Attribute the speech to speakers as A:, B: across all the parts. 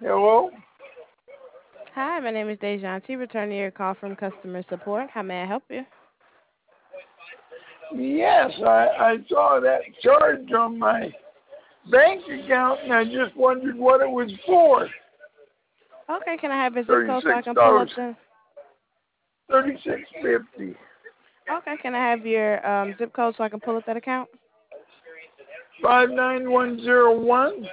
A: Hello?
B: Hi, my name is Dejanti, returning your call from customer support. How may I help you?
A: Yes, I saw that charge on my bank account and I just wondered what it was for.
B: Okay, can I have your zip code so I
A: $36,
B: can pull up the?
A: 36.50,
B: Okay, can I have your zip code so I can pull up that account?
A: 59101.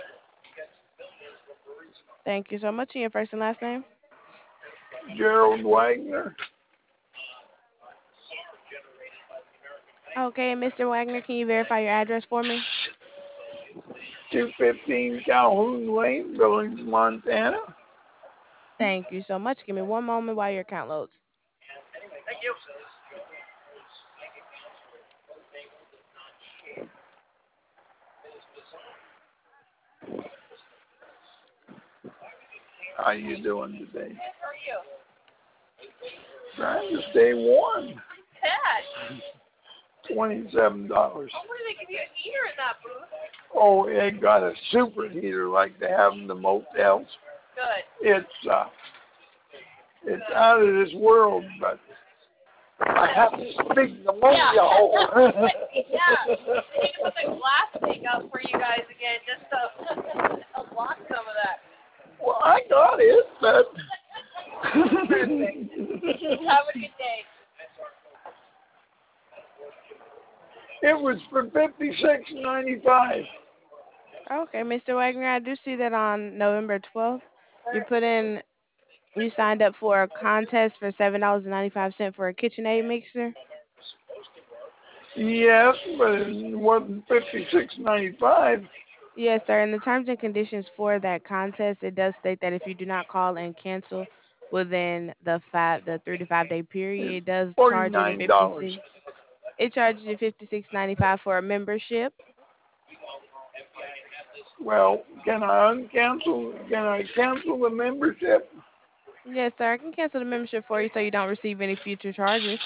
B: Thank you so much. And your first and last name?
A: Gerald Wagner,
B: Okay, Mr. Wagner, can you verify your address for me?
A: 215 Calhoun Lane, Billings, Montana.
B: Thank you so much. Give me one moment while your account loads.
A: How you doing today? Trying to stay warm. $27. Oh, it got a super heater like they have in the motels. It's out of this world, but I have to speak pneumonia hole. Well, I got it, but it was for $56.95.
B: Okay, Mr. Wagner, I do see that on November 12th, you put in, you signed up for a contest for $7.95 for a KitchenAid mixer.
A: Yes, but it wasn't $56.95.
B: Yes, sir. In the terms and conditions for that contest, it does state that if you do not call and cancel within the 3 to 5 day period,
A: It's
B: it does charge you the
A: $49.
B: 56. It charges you 56.95 for a membership.
A: Well, can I uncancel? Can I cancel the membership?
B: Yes, sir. I can cancel the membership for you so you don't receive any future charges.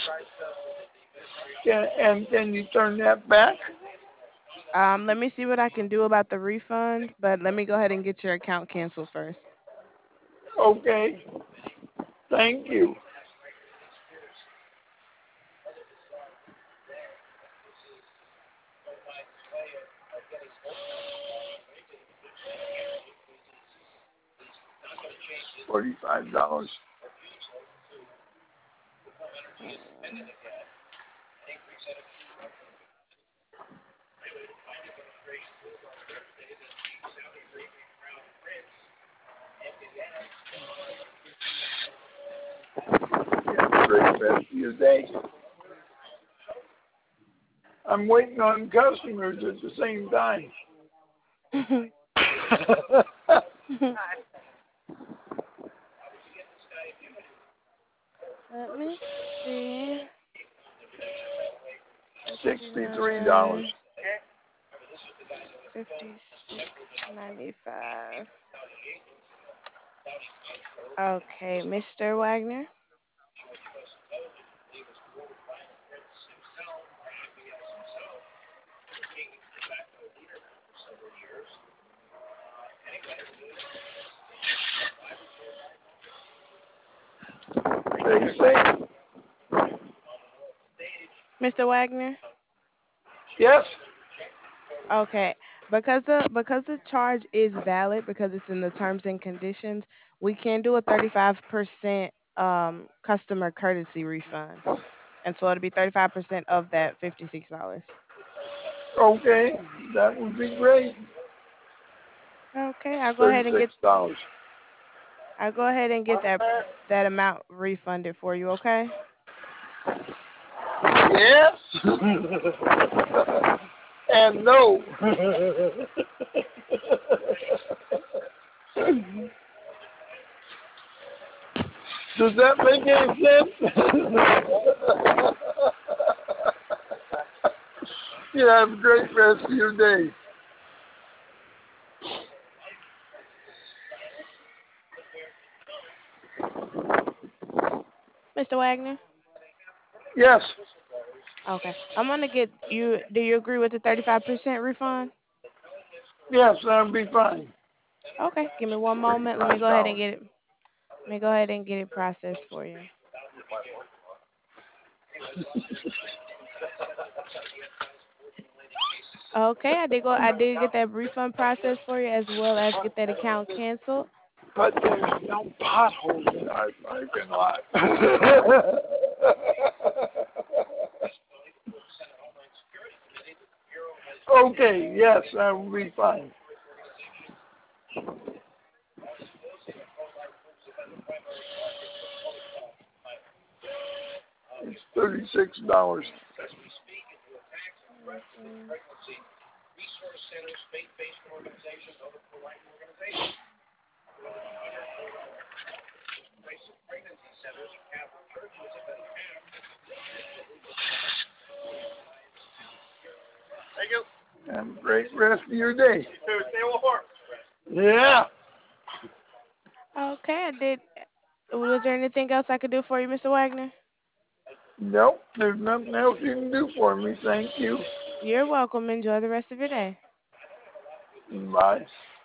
A: Can you turn that back?
B: Let me see what I can do about the refund, but let me go ahead and get your account canceled first.
A: Okay. Thank you. $45.
B: Mm.
A: Have a great rest of your day. I'm waiting on customers at the same time.
B: Let me see.
A: $63.
B: 59, 56.95. Okay, Mr. Wagner.
A: They say
B: Mr. Wagner.
A: yes.
B: Okay, because the charge is valid because it's in the terms and conditions, we can do a 35% customer courtesy refund, and so it'll be 35% of that $56.
A: Okay, that would be great.
B: Okay, I'll go ahead and get
A: $36.
B: I'll go ahead and get that amount refunded for you. Okay.
A: Yes. And no. Does that make any sense? You have a great rest of your day.
B: Mr. Wagner.
A: Yes.
B: Okay, I'm gonna get you. Do you agree with the 35% refund?
A: Yes, that'll be fine.
B: Okay, give me one moment. Let me go ahead and
A: $35.
B: get it. Let me go ahead and get it processed for you. Okay, I did get that refund process for you as well as get that account canceled.
A: But there's no potholes in our parking lot. Okay, yes, that will be fine. It's $36.
C: Thank you.
A: Have a great rest of your day.
C: Stay warm.
A: Yeah.
B: Okay, I did. Was there anything else I could do for you, Mr. Wagner?
A: Nope, there's nothing else you can do for me. Thank you.
B: You're welcome. Enjoy the rest of your day.
A: Bye.